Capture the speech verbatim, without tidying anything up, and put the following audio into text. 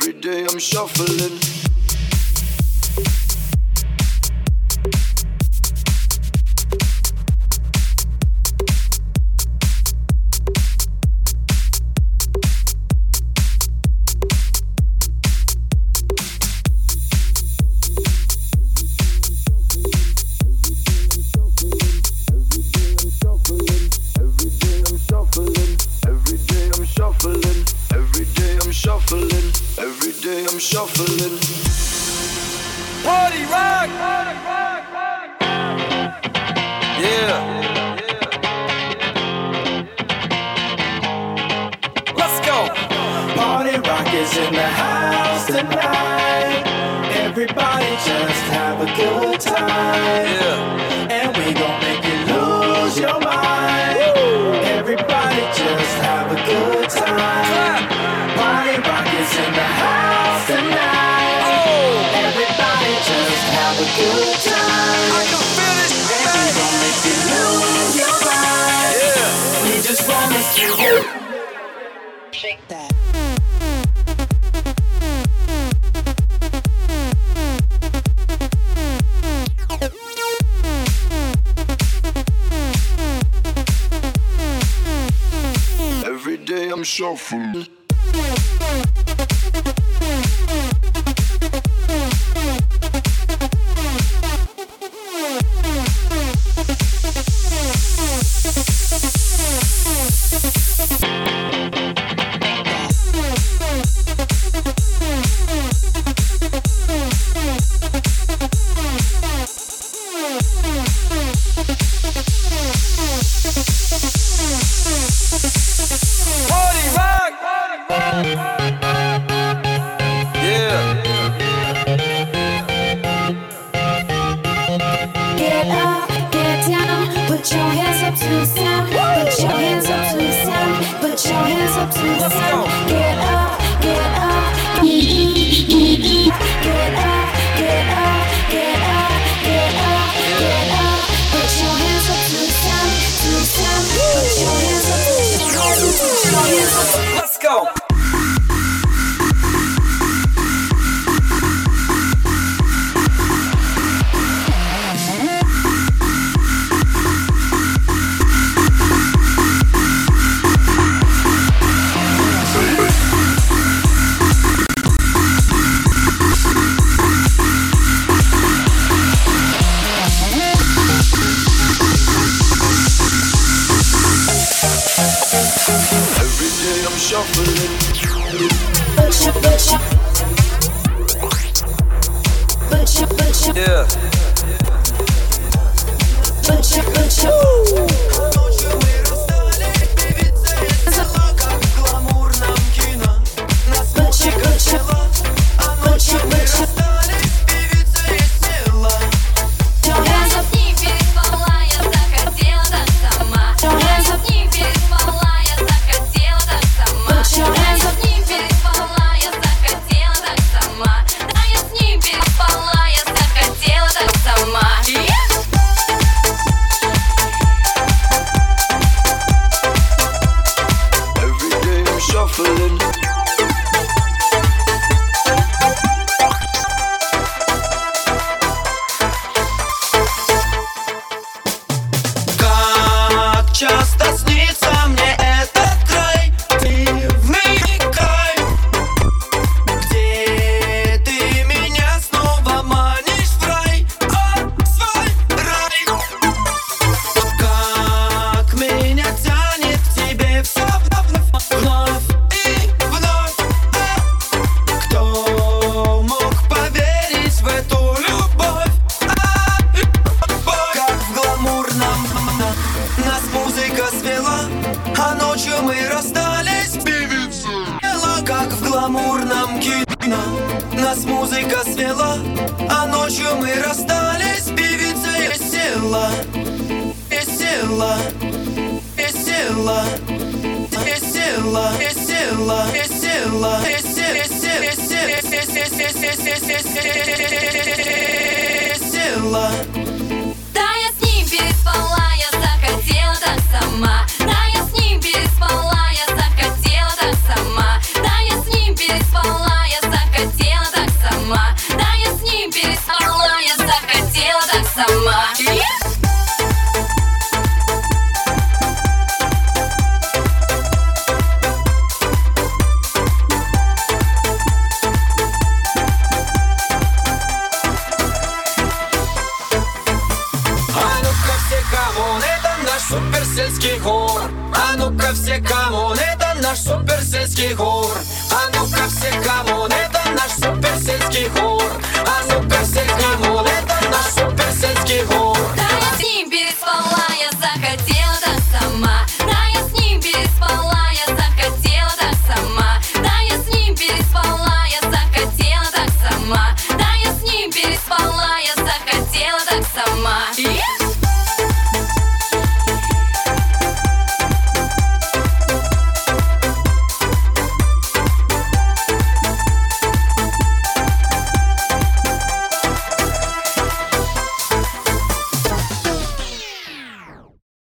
Every day I'm shuffling. Shuffling. Party rock. Yeah. Let's go. Party rock is in the house tonight. Everybody just have a good time. Yeah. And we gon' make you lose your mind. Woo. Everybody just have a good time. Party rock is in the house tonight. Oh. Everybody just have a good time. I can feel it. And we gon' make you lose your mind. Yeah. We just wanna see you shake that. Every day I'm shuffling. Party rock. Yeah. Get up, get down, put your hands up to the sound. Put your hands up to the sound. Put your hands up to the sound. Get up, get up, get up, get up, get up, get up, get up. Put your hands up to the sound, to the sound. Put your hands up, put your hands up, put your hands up. Let's go. Every day I'm shuffling. Put your, put your, put your, put your, Yeah. put your, put your. Ночью мы расстались, певица и села, как в гламурном кино. Нас музыка свела, а ночью мы расстались, певица и села. Your hands up, Не переспала, я захотела так сама. your hands up, Не переспала, я захотела так сама. put your hands up. Не переспала, я захотела так сама. Да я с ним переспала, я захотела так сама. Every day I'm shuffling. Как часто снится мне этот край, дивный край, где ты меня снова манишь в рай, о, свой рай. Как меня тянет к тебе все вновь, вновь и вновь. А кто мог поверить в эту любовь? А, любовь. Как в гламурном нас музыка свела, а ночью мы расстались, певица. Как в гламурном кино нас музыка свела, а ночью мы расстались, певица и села, и села, и села, и села, и села, и села, и села. Да я с ним переспала, я захотела так сама. Да я с ним переспала, я захотела так сама. Да я с ним переспала, я захотела. наш суперсельский хор.